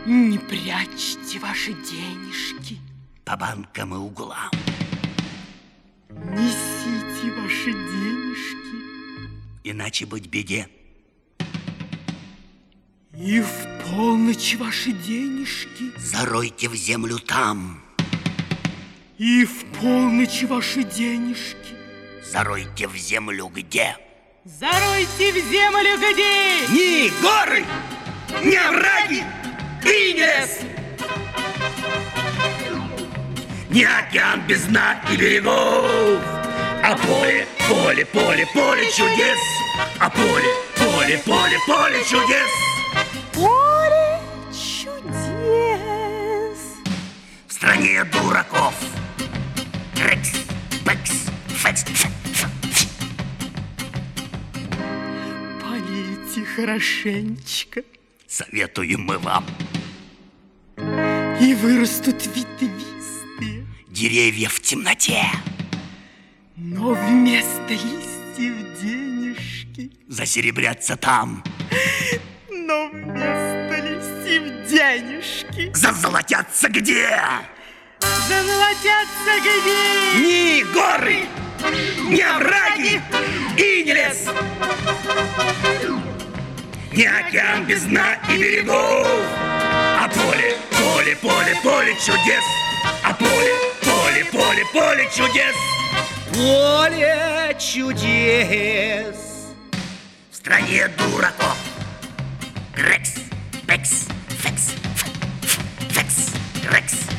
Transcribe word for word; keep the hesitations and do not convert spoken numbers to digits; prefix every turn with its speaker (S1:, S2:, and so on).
S1: Не прячьте ваши денежки
S2: по банкам и углам.
S1: Несите ваши денежки,
S2: иначе быть беде.
S1: И в полночь ваши денежки
S2: заройте в землю там.
S1: И в полночь ваши денежки
S2: заройте в землю где?
S1: Заройте в землю где?
S2: Ни горы, ни овраги и не лес, ни океан без дна и берегов, а поле, поле, поле, поле чудес, а поле, поле, поле, поле чудес.
S1: Поле чудес
S2: в стране дураков. Крекс, пекс, фекс.
S1: Полейте хорошенечко,
S2: советуем мы вам.
S1: И вырастут ветвистые
S2: деревья в темноте,
S1: но вместо листьев денежки
S2: засеребрятся там.
S1: Но вместо листьев денежки
S2: зазолотятся где?
S1: Зазолотятся где?
S2: Ни горы, ни овраги и не лес, ни океан без дна и берегов, а поле, поле, поле, поле чудес, а поле, поле, поле, поле чудес.
S3: Поле чудес
S2: в стране дураков. Крекс, пекс, фекс, фекс, крекс.